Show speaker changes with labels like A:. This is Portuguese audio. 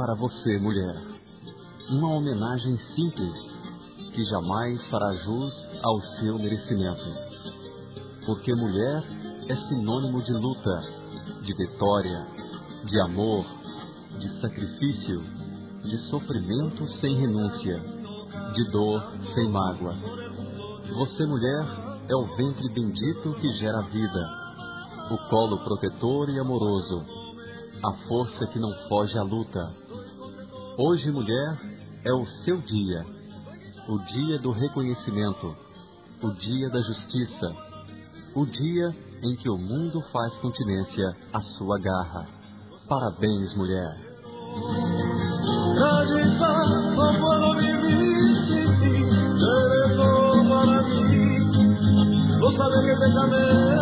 A: para você, mulher. Uma homenagem simples, que jamais fará jus ao seu merecimento. Porque mulher é sinônimo de luta, de vitória, de amor, de sacrifício, de sofrimento sem renúncia, de dor sem mágoa. Você, mulher, é o ventre bendito que gera vida, o colo protetor e amoroso, a força que não foge à luta. Hoje, mulher, é o seu dia, o dia do reconhecimento, o dia da justiça, o dia em que o mundo faz continência à sua garra. Parabéns, mulher!
B: Sabe que te llamé